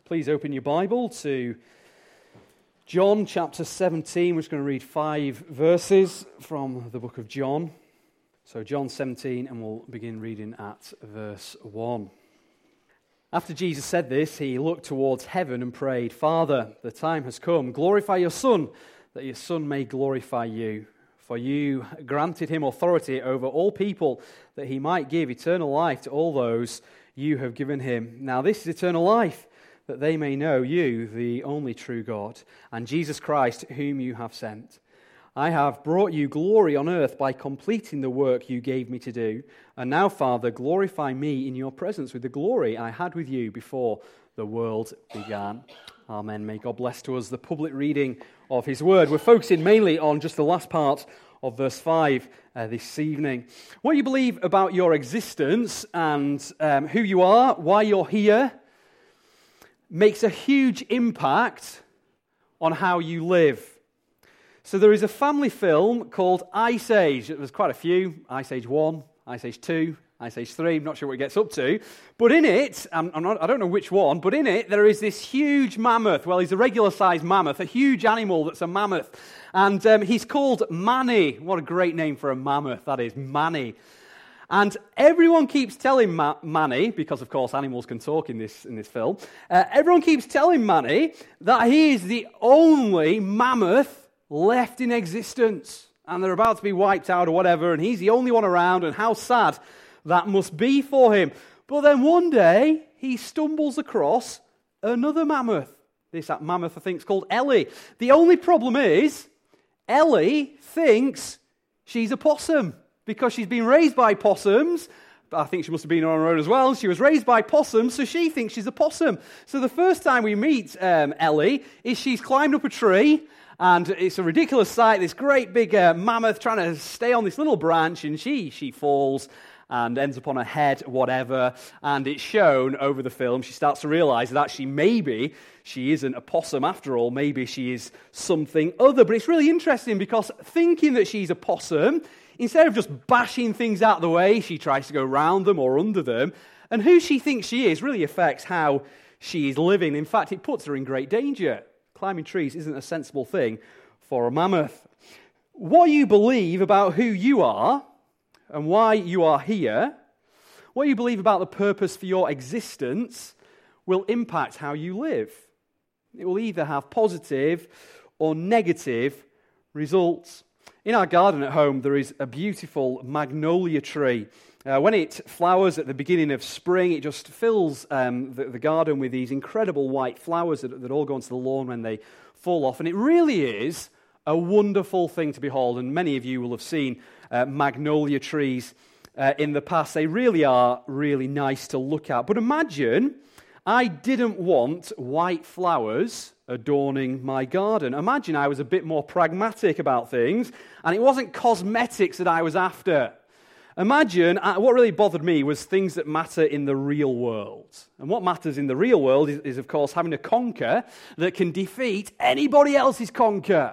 Please open your Bible to John chapter 17. We're just going to read 5 verses from the book of John. So John 17, and we'll begin reading at verse 1. After Jesus said this, he looked towards heaven and prayed, "Father, the time has come. Glorify your Son, that your Son may glorify you. For you granted him authority over all people, that he might give eternal life to all those you have given him. Now this is eternal life, that they may know you, the only true God, and Jesus Christ, whom you have sent. I have brought you glory on earth by completing the work you gave me to do. And now, Father, glorify me in your presence with the glory I had with you before the world began." Amen. May God bless to us the public reading of his word. We're focusing mainly on just the last part of verse 5 this evening. What you believe about your existence and who you are, why you're here, makes a huge impact on how you live. So there is a family film called Ice Age. There's quite a few. Ice Age 1, Ice Age 2, Ice Age 3. I'm not sure what it gets up to. But in it, I don't know which one, but in it there is this huge mammoth. Well, he's a regular-sized mammoth, a huge animal that's a mammoth. And he's called Manny. What a great name for a mammoth, that is, Manny. And everyone keeps telling Manny, because of course animals can talk in this film, everyone keeps telling Manny that he is the only mammoth left in existence. And they're about to be wiped out or whatever, and he's the only one around, and how sad that must be for him. But then one day, he stumbles across another mammoth. This mammoth, I think, is called Ellie. The only problem is, Ellie thinks she's a possum, because she's been raised by possums. But I think she must have been on her own as well. She was raised by possums, so she thinks she's a possum. So the first time we meet Ellie is she's climbed up a tree, and it's a ridiculous sight, this great big mammoth trying to stay on this little branch, and she falls and ends up on her head, whatever, and it's shown over the film. She starts to realize that actually maybe she isn't a possum after all, maybe she is something other. But it's really interesting because thinking that she's a possum, instead of just bashing things out of the way, she tries to go round them or under them, and who she thinks she is really affects how she is living. In fact, it puts her in great danger. Climbing trees isn't a sensible thing for a mammoth. What you believe about who you are and why you are here, what you believe about the purpose for your existence, will impact how you live. It will either have positive or negative results. In our garden at home, there is a beautiful magnolia tree. When it flowers at the beginning of spring, it just fills the garden with these incredible white flowers that all go onto the lawn when they fall off. And it really is a wonderful thing to behold. And many of you will have seen magnolia trees in the past. They really are really nice to look at. But imagine I didn't want white flowers adorning my garden. Imagine I was a bit more pragmatic about things, and it wasn't cosmetics that I was after. Imagine, what really bothered me was things that matter in the real world. And what matters in the real world is of course, having a conker that can defeat anybody else's conker.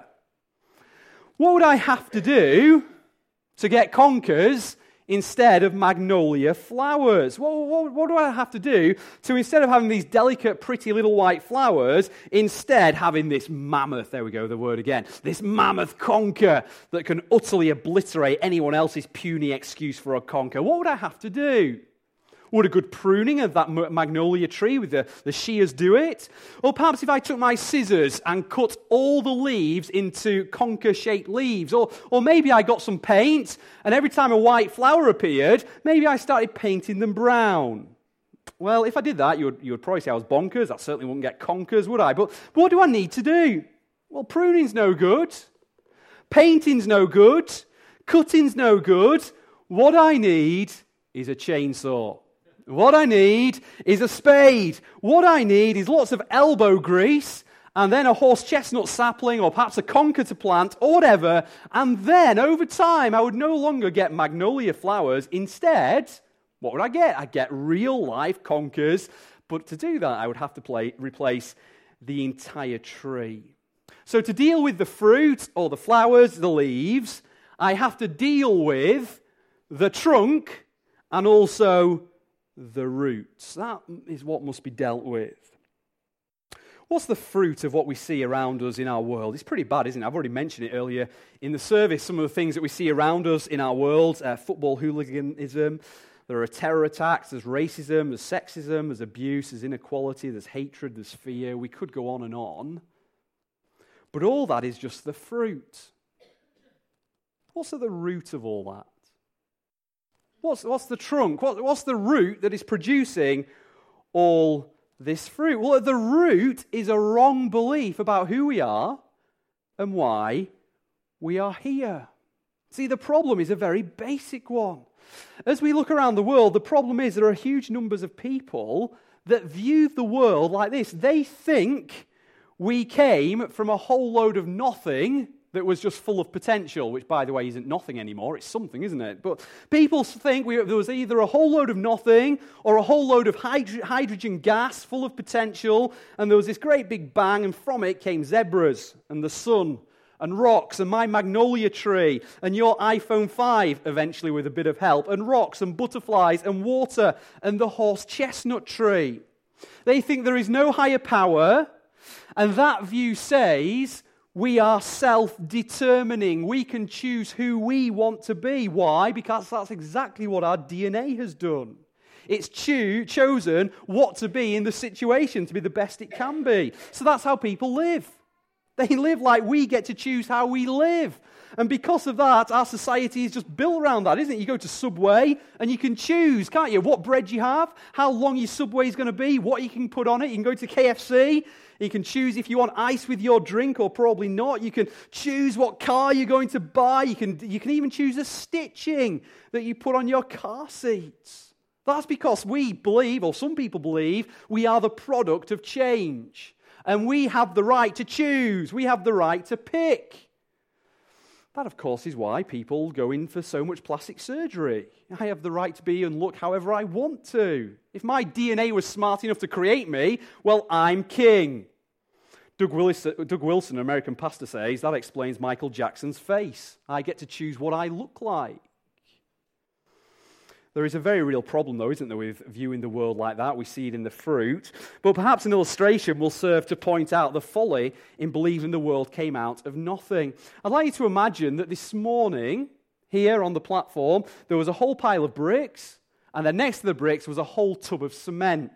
What would I have to do to get conkers instead of magnolia flowers? What do I have to do to, instead of having these delicate, pretty little white flowers, instead having this mammoth, there we go, the word again, this mammoth conker that can utterly obliterate anyone else's puny excuse for a conker? What would I have to do? Would a good pruning of that magnolia tree with the shears do it? Or perhaps if I took my scissors and cut all the leaves into conker-shaped leaves? Or maybe I got some paint, and every time a white flower appeared, maybe I started painting them brown. Well, if I did that, you would probably say I was bonkers. I certainly wouldn't get conkers, would I? But what do I need to do? Well, pruning's no good. Painting's no good. Cutting's no good. What I need is a chainsaw. What I need is a spade. What I need is lots of elbow grease, and then a horse chestnut sapling, or perhaps a conker to plant, or whatever. And then, over time, I would no longer get magnolia flowers. Instead, what would I get? I'd get real-life conkers. But to do that, I would have to replace the entire tree. So to deal with the fruit, or the flowers, the leaves, I have to deal with the trunk and also the roots. That is what must be dealt with. What's the fruit of what we see around us in our world? It's pretty bad, isn't it? I've already mentioned it earlier in the service, some of the things that we see around us in our world. Football hooliganism, there are terror attacks, there's racism, there's sexism, there's abuse, there's inequality, there's hatred, there's fear. We could go on and on. But all that is just the fruit. What's at the root of all that? What's the trunk? What's the root that is producing all this fruit? Well, at the root is a wrong belief about who we are and why we are here. See, the problem is a very basic one. As we look around the world, the problem is there are huge numbers of people that view the world like this. They think we came from a whole load of nothing that was just full of potential, which, by the way, isn't nothing anymore. It's something, isn't it? But people think there was either a whole load of nothing or a whole load of hydrogen gas full of potential, and there was this great big bang, and from it came zebras and the sun and rocks and my magnolia tree and your iPhone 5, eventually with a bit of help, and rocks and butterflies and water and the horse chestnut tree. They think there is no higher power, and that view says we are self-determining. We can choose who we want to be. Why? Because that's exactly what our DNA has done. It's chosen what to be in the situation to be the best it can be. So that's how people live. They live like we get to choose how we live. And because of that, our society is just built around that, isn't it? You go to Subway and you can choose, can't you, what bread you have, how long your Subway is going to be, what you can put on it. You can go to KFC. You can choose if you want ice with your drink or probably not. You can choose what car you're going to buy. You can even choose the stitching that you put on your car seats. That's because we believe, or some people believe, we are the product of change. And we have the right to choose. We have the right to pick. That, of course, is why people go in for so much plastic surgery. I have the right to be and look however I want to. If my DNA was smart enough to create me, well, I'm king. Doug Wilson, an American pastor, says that explains Michael Jackson's face. I get to choose what I look like. There is a very real problem, though, isn't there, with viewing the world like that? We see it in the fruit. But perhaps an illustration will serve to point out the folly in believing the world came out of nothing. I'd like you to imagine that this morning, here on the platform, there was a whole pile of bricks, and then next to the bricks was a whole tub of cement.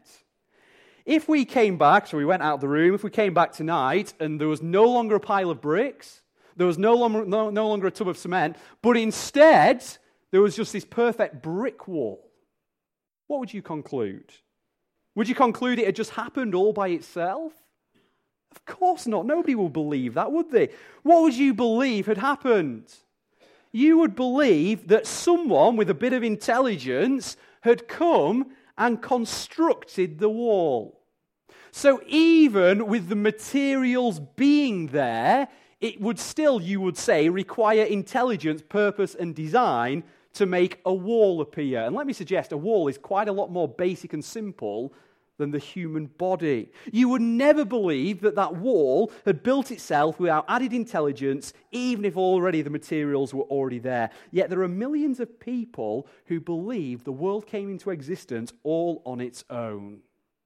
If we came back, so we went out of the room, if we came back tonight and there was no longer a pile of bricks, there was no longer a tub of cement, but instead there was just this perfect brick wall, what would you conclude? Would you conclude it had just happened all by itself? Of course not. Nobody would believe that, would they? What would you believe had happened? You would believe that someone with a bit of intelligence had come and constructed the wall. So even with the materials being there, it would still, you would say, require intelligence, purpose, and design to make a wall appear. And let me suggest, a wall is quite a lot more basic and simple than the human body. You would never believe that that wall had built itself without added intelligence, even if already the materials were already there. Yet there are millions of people who believe the world came into existence all on its own.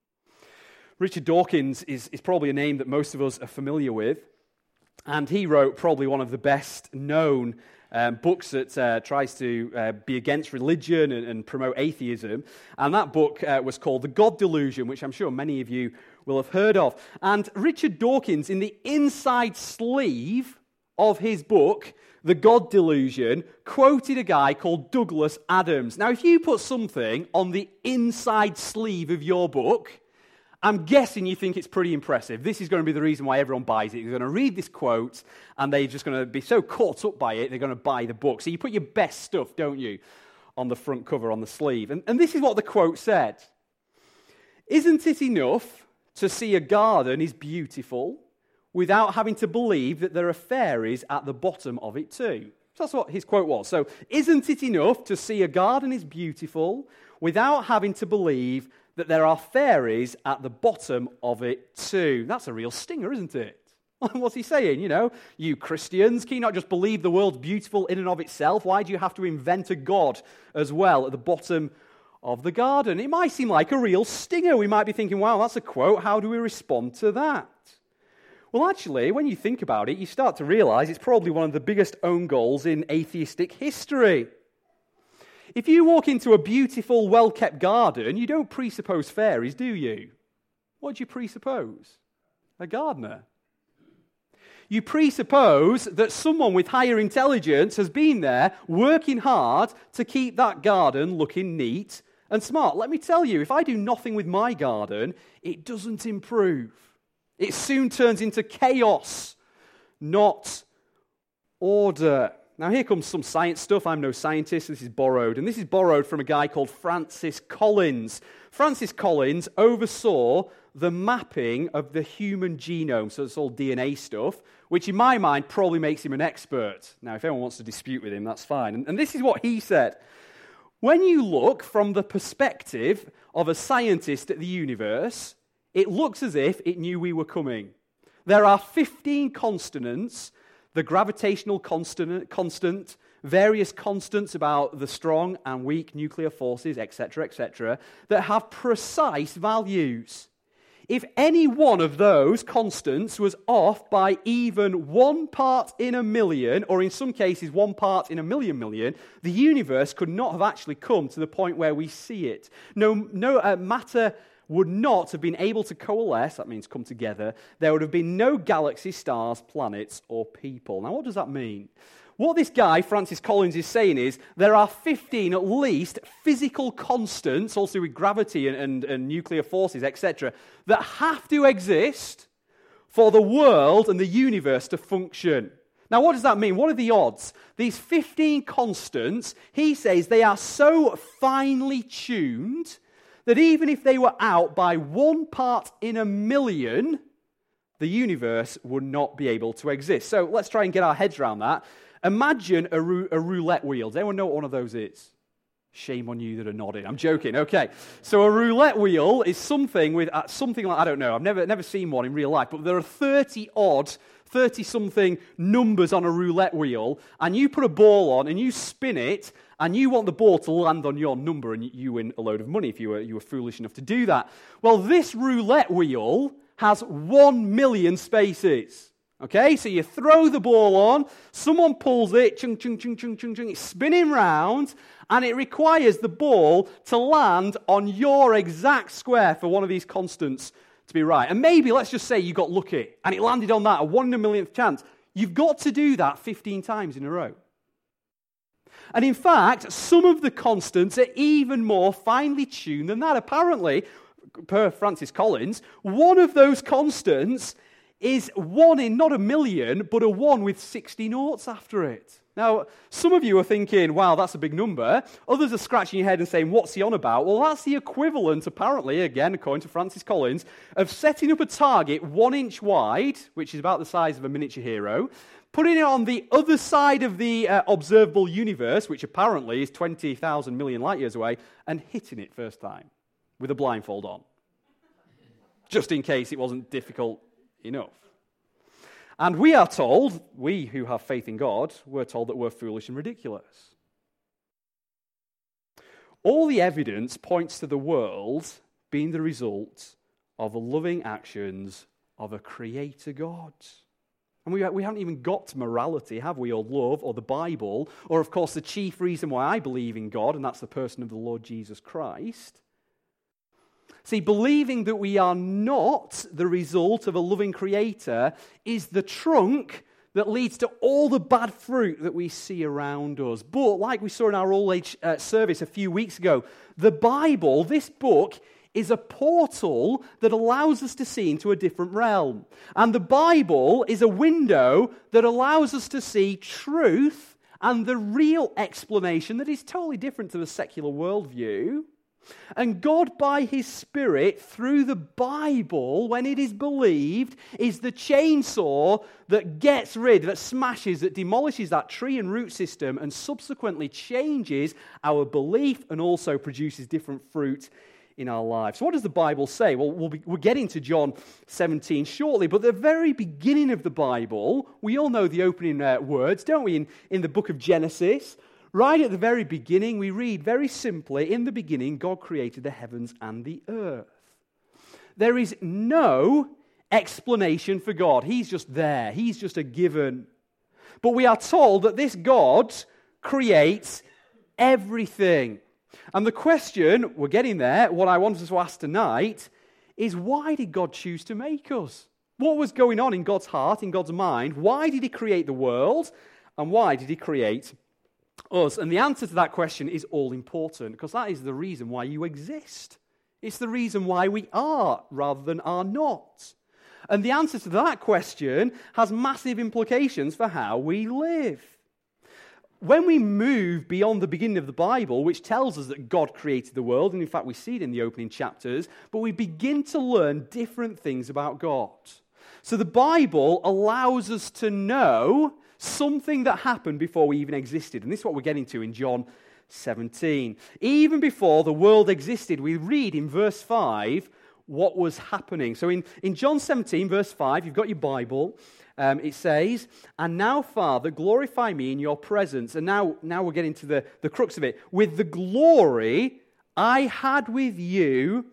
Richard Dawkins is probably a name that most of us are familiar with. And he wrote probably one of the best known books that tries to be against religion and promote atheism. And that book was called The God Delusion, which I'm sure many of you will have heard of. And Richard Dawkins, in the inside sleeve of his book, The God Delusion, quoted a guy called Douglas Adams. Now, if you put something on the inside sleeve of your book, I'm guessing you think it's pretty impressive. This is going to be the reason why everyone buys it. They're going to read this quote, and they're just going to be so caught up by it, they're going to buy the book. So you put your best stuff, don't you, on the front cover, on the sleeve. And this is what the quote said. Isn't it enough to see a garden is beautiful without having to believe that there are fairies at the bottom of it too? So that's what his quote was. So, isn't it enough to see a garden is beautiful without having to believe that there are fairies at the bottom of it too? That's a real stinger, isn't it? What's he saying? You know, you Christians, can you not just believe the world's beautiful in and of itself? Why do you have to invent a God as well at the bottom of the garden. It might seem like a real stinger. We might be thinking, wow, that's a quote. How do we respond to that? Well, actually, when you think about it, you start to realize it's probably one of the biggest own goals in atheistic history. If you walk into a beautiful, well-kept garden, you don't presuppose fairies, do you? What do you presuppose? A gardener. You presuppose that someone with higher intelligence has been there working hard to keep that garden looking neat and smart. Let me tell you, if I do nothing with my garden, it doesn't improve. It soon turns into chaos, not order. Now here comes some science stuff. I'm no scientist. This is borrowed. And this is borrowed from a guy called Francis Collins. Francis Collins oversaw the mapping of the human genome, so it's all DNA stuff, which in my mind probably makes him an expert. Now, if anyone wants to dispute with him, that's fine. And this is what he said. When you look from the perspective of a scientist at the universe, it looks as if it knew we were coming. There are 15 constants, the gravitational constant, various constants about the strong and weak nuclear forces, etc., that have precise values. If any one of those constants was off by even 1 part in a million, or in some cases 1 part in a million, the universe could not have actually come to the point where we see it. No matter would not have been able to coalesce, that means come together. There would have been no galaxies, stars, planets, or people. Now, what does that mean? What this guy, Francis Collins, is saying is there are 15 at least physical constants, also with gravity and nuclear forces, etc., that have to exist for the world and the universe to function. Now, what does that mean? What are the odds? These 15 constants, he says, they are so finely tuned that even if they were out by 1 part in a million, the universe would not be able to exist. So let's try and get our heads around that. Imagine a roulette wheel. Does anyone know what one of those is? Shame on you that are nodding. I'm joking. Okay. So a roulette wheel is something with something like, I don't know, I've never seen one in real life, but there are 30-something numbers on a roulette wheel, and you put a ball on and you spin it, and you want the ball to land on your number, and you win a load of money if you were foolish enough to do that. Well, this roulette wheel has 1 million spaces. Okay, so you throw the ball on, someone pulls it, chung, chung, chung, chung, chung, chung, it's spinning round, and it requires the ball to land on your exact square for one of these constants to be right. And maybe, let's just say you got lucky, and it landed on that, a 1 in a millionth chance. You've got to do that 15 times in a row. And in fact, some of the constants are even more finely tuned than that. Apparently, per Francis Collins, one of those constants is 1 in not a million, but a 1 with 60 noughts after it. Now, some of you are thinking, wow, that's a big number. Others are scratching your head and saying, what's he on about? Well, that's the equivalent, apparently, again, according to Francis Collins, of setting up a target 1 inch wide, which is about the size of a miniature hero, putting it on the other side of the observable universe, which apparently is 20,000 million light years away, and hitting it first time with a blindfold on, just in case it wasn't difficult enough. And we are told, we who have faith in God, we're told that we're foolish and ridiculous. All the evidence points to the world being the result of the loving actions of a creator God. And we haven't even got to morality, have we, or love, or the Bible, or of course the chief reason why I believe in God, and that's the person of the Lord Jesus Christ. See, believing that we are not the result of a loving creator is the trunk that leads to all the bad fruit that we see around us. But like we saw in our all-age service a few weeks ago, the Bible, this book, is a portal that allows us to see into a different realm. And the Bible is a window that allows us to see truth and the real explanation that is totally different to the secular worldview. And God, by His Spirit, through the Bible, when it is believed, is the chainsaw that gets rid, that smashes, that demolishes that tree and root system and subsequently changes our belief and also produces different fruit in our lives. So what does the Bible say? Well, we're getting to John 17 shortly, but the very beginning of the Bible, we all know the opening words, don't we, in the book of Genesis. Right at the very beginning, we read very simply, in the beginning, God created the heavens and the earth. There is no explanation for God. He's just there. He's just a given. But we are told that this God creates everything. And the question, we're getting there, what I want us to ask tonight is, why did God choose to make us? What was going on in God's heart, in God's mind? Why did He create the world? And why did He create us? And the answer to that question is all important, because that is the reason why you exist. It's the reason why we are rather than are not. And the answer to that question has massive implications for how we live. When we move beyond the beginning of the Bible, which tells us that God created the world, and in fact we see it in the opening chapters, but we begin to learn different things about God. So the Bible allows us to know something that happened before we even existed. And this is what we're getting to in John 17. Even before the world existed, we read in verse 5 what was happening. So in John 17, verse 5, you've got your Bible. It says, "And now, Father, glorify me in your presence." And now we're getting to the crux of it. "With the glory I had with you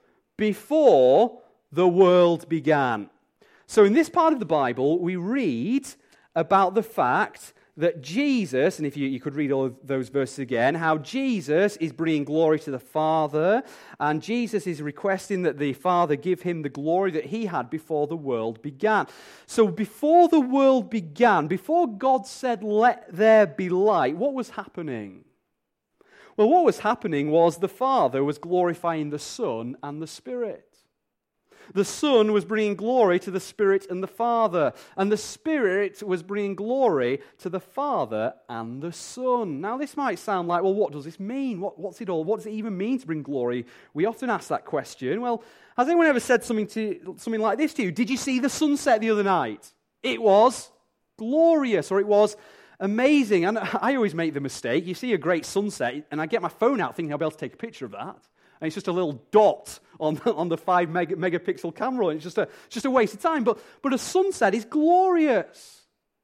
before the world began." So in this part of the Bible, we read about the fact that Jesus, and if you could read all of those verses again, how Jesus is bringing glory to the Father, and Jesus is requesting that the Father give him the glory that he had before the world began. So before the world began, before God said, "Let there be light," what was happening? Well, what was happening was the Father was glorifying the Son and the Spirit. The Son was bringing glory to the Spirit and the Father, and the Spirit was bringing glory to the Father and the Son. Now, this might sound like, well, what does this mean? What's it all? What does it even mean to bring glory? We often ask that question. Well, has anyone ever said something like this to you? Did you see the sunset the other night? It was glorious, or it was amazing. And I always make the mistake. You see a great sunset, and I get my phone out thinking I'll be able to take a picture of that. And it's just a little dot on the 5-megapixel camera. And it's just a waste of time. But a sunset is glorious.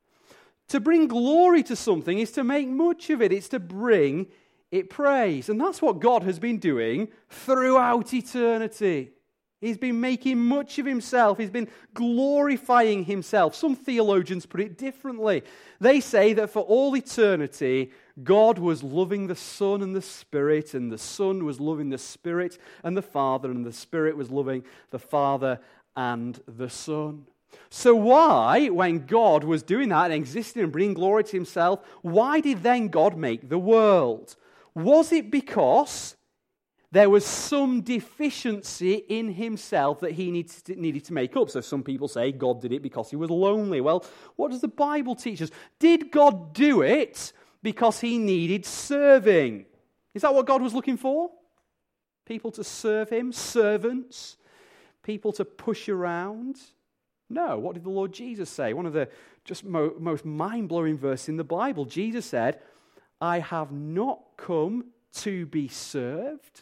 To bring glory to something is to make much of it. It's to bring it praise. And that's what God has been doing throughout eternity. He's been making much of himself. He's been glorifying himself. Some theologians put it differently. They say that for all eternity, God was loving the Son and the Spirit, and the Son was loving the Spirit and the Father, and the Spirit was loving the Father and the Son. So why, when God was doing that and existing and bringing glory to himself, why did then God make the world? Was it because there was some deficiency in himself that he needed to make up? So some people say God did it because he was lonely. Well, what does the Bible teach us? Did God do it because he needed serving? Is that what God was looking for? People to serve him, servants, people to push around? No. What did the Lord Jesus say? One of the just most mind-blowing verses in the Bible. Jesus said, "I have not come to be served,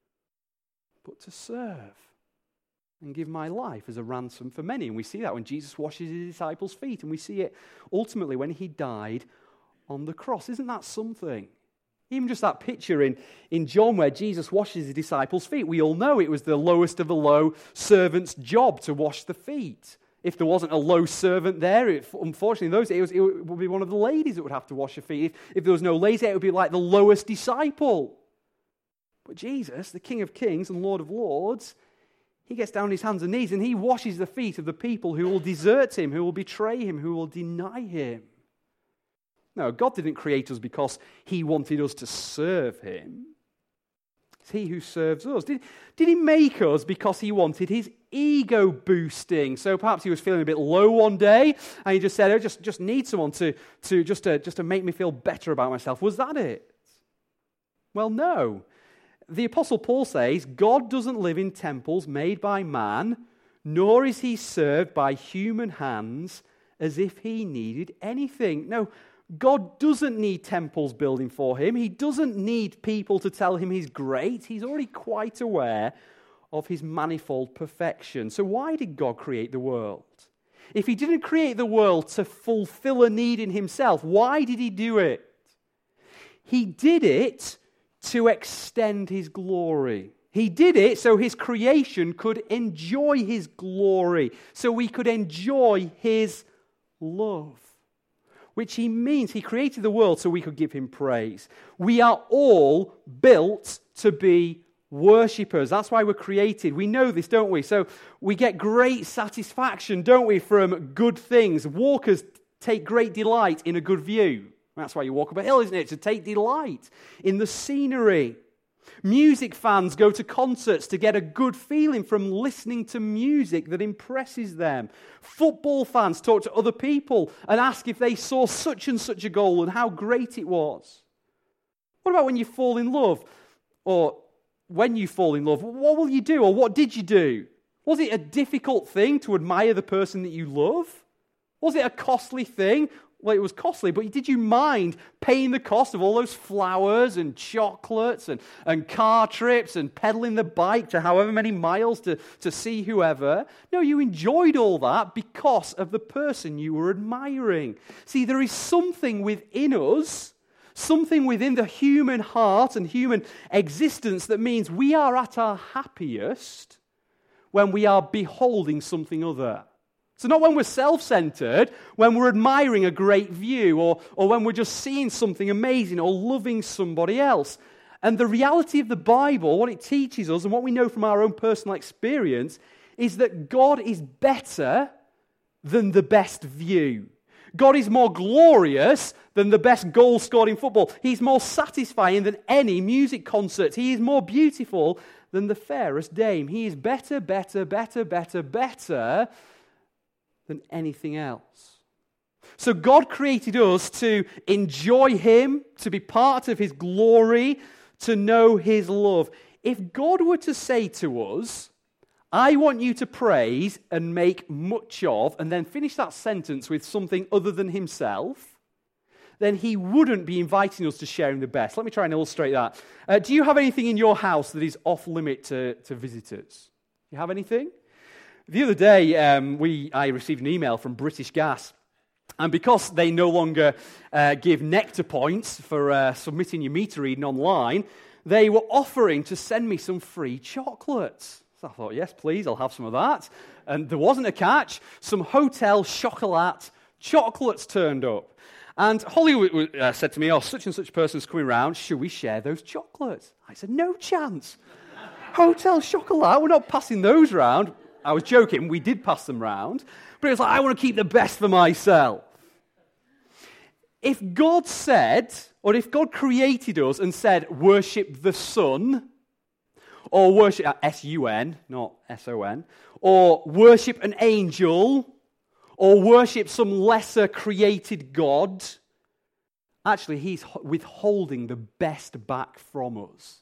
but to serve and give my life as a ransom for many." And we see that when Jesus washes his disciples' feet, and we see it ultimately when he died on the cross. Isn't that something? Even just that picture in John where Jesus washes his disciples' feet. We all know it was the lowest of the low servant's job to wash the feet. If there wasn't a low servant there, unfortunately in those days, it would be one of the ladies that would have to wash your feet. If there was no lady, it would be like the lowest disciple. But Jesus, the King of Kings and Lord of Lords, he gets down on his hands and knees and he washes the feet of the people who will desert him, who will betray him, who will deny him. No, God didn't create us because he wanted us to serve him. It's he who serves us. Did he make us because he wanted his ego boosting? So perhaps he was feeling a bit low one day and he just said, "I just need someone to make me feel better about myself." Was that it? Well, no. The Apostle Paul says, God doesn't live in temples made by man, nor is he served by human hands as if he needed anything. No, God doesn't need temples building for him. He doesn't need people to tell him he's great. He's already quite aware of his manifold perfection. So why did God create the world? If he didn't create the world to fulfill a need in himself, why did he do it? He did it to extend his glory. He did it so his creation could enjoy his glory, so we could enjoy his love. Which he means he created the world so we could give him praise. We are all built to be worshippers. That's why we're created. We know this, don't we? So we get great satisfaction, don't we, from good things. Walkers take great delight in a good view. That's why you walk up a hill, isn't it? To take delight in the scenery. Music fans go to concerts to get a good feeling from listening to music that impresses them. Football fans talk to other people and ask if they saw such and such a goal and how great it was. What about when you fall in love? Or when you fall in love, what will you do? Or what did you do? Was it a difficult thing to admire the person that you love? Was it a costly thing? Well, it was costly, but did you mind paying the cost of all those flowers and chocolates and car trips and pedaling the bike to however many miles to see whoever? No, you enjoyed all that because of the person you were admiring. See, there is something within us, something within the human heart and human existence that means we are at our happiest when we are beholding something other. So not when we're self-centered, when we're admiring a great view, or when we're just seeing something amazing or loving somebody else. And the reality of the Bible, what it teaches us and what we know from our own personal experience, is that God is better than the best view. God is more glorious than the best goal scored in football. He's more satisfying than any music concert. He is more beautiful than the fairest dame. He is better than anything else. So God created us to enjoy him, to be part of his glory, to know his love. If God were to say to us, I want you to praise and make much of, and then finish that sentence with something other than himself, then he wouldn't be inviting us to share in the best. Let me try and illustrate that. Do you have anything in your house that is off limit to visitors? You have anything? The other day, I received an email from British Gas, and because they no longer give nectar points for submitting your meter reading online, they were offering to send me some free chocolates. So I thought, yes, please, I'll have some of that. And there wasn't a catch. Some Hotel Chocolat chocolates turned up. And Holly said to me, oh, such and such person's coming round, should we share those chocolates? I said, no chance. Hotel Chocolat, we're not passing those round. I was joking, we did pass them round, but it was like, I want to keep the best for myself. If God said, or if God created us and said, worship the sun, or worship, S-U-N, not S-O-N, or worship an angel, or worship some lesser created God, actually he's withholding the best back from us.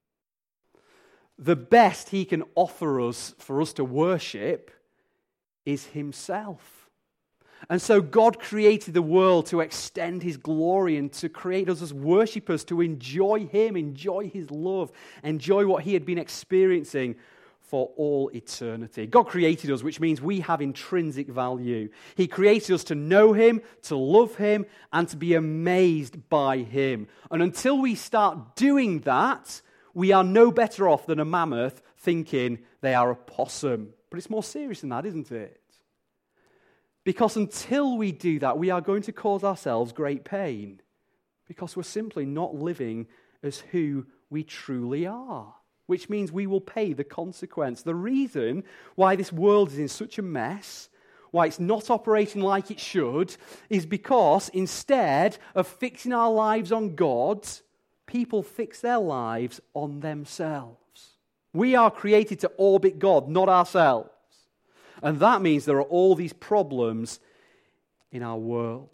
The best he can offer us for us to worship is himself. And so God created the world to extend his glory and to create us as worshippers, to enjoy him, enjoy his love, enjoy what he had been experiencing for all eternity. God created us, which means we have intrinsic value. He created us to know him, to love him, and to be amazed by him. And until we start doing that, we are no better off than a mammoth thinking they are a possum. But it's more serious than that, isn't it? Because until we do that, we are going to cause ourselves great pain. Because we're simply not living as who we truly are. Which means we will pay the consequence. The reason why this world is in such a mess, why it's not operating like it should, is because instead of fixing our lives on God, people fix their lives on themselves. We are created to orbit God, not ourselves. And that means there are all these problems in our world.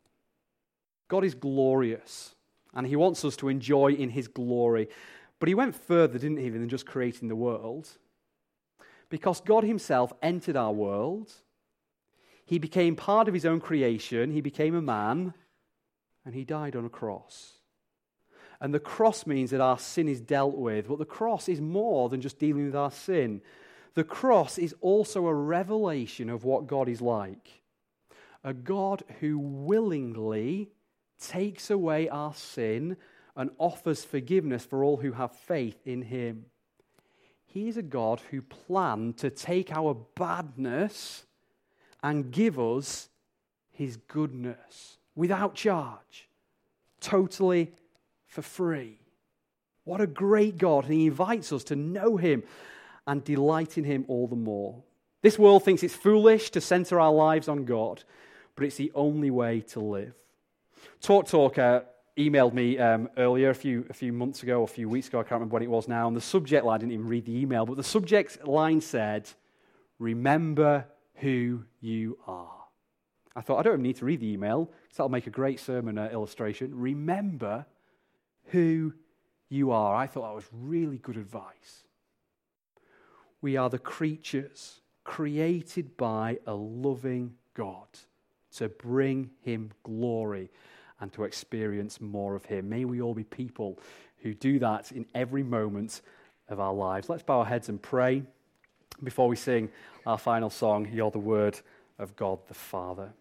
God is glorious, and he wants us to enjoy in his glory. But he went further, didn't he, than just creating the world? Because God himself entered our world. He became part of his own creation. He became a man, and he died on a cross. And the cross means that our sin is dealt with. But the cross is more than just dealing with our sin. The cross is also a revelation of what God is like. A God who willingly takes away our sin and offers forgiveness for all who have faith in him. He is a God who planned to take our badness and give us his goodness without charge, totally for free. What a great God, and he invites us to know him and delight in him all the more. This world thinks it's foolish to center our lives on God, but it's the only way to live. Talk emailed me earlier, a few months ago, or a few weeks ago, I can't remember when it was now, and the subject line, I didn't even read the email, but the subject line said, "Remember who you are." I thought, I don't even need to read the email, because that'll make a great sermon illustration. Remember who you are. I thought that was really good advice. We are the creatures created by a loving God to bring him glory and to experience more of him. May we all be people who do that in every moment of our lives. Let's bow our heads and pray before we sing our final song, You're the Word of God the Father.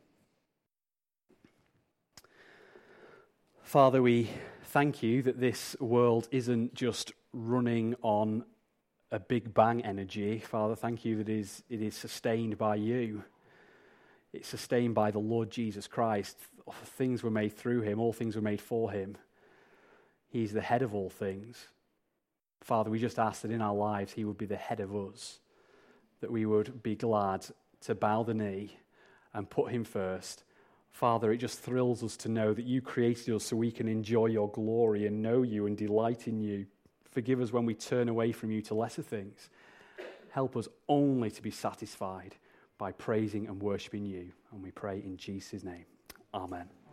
Father, we thank you that this world isn't just running on a Big Bang energy. Father, thank you that it is sustained by you. It's sustained by the Lord Jesus Christ. Things were made through him. All things were made for him. He's the head of all things. Father, we just ask that in our lives he would be the head of us, that we would be glad to bow the knee and put him first. Father, it just thrills us to know that you created us so we can enjoy your glory and know you and delight in you. Forgive us when we turn away from you to lesser things. Help us only to be satisfied by praising and worshiping you. And we pray in Jesus' name. Amen.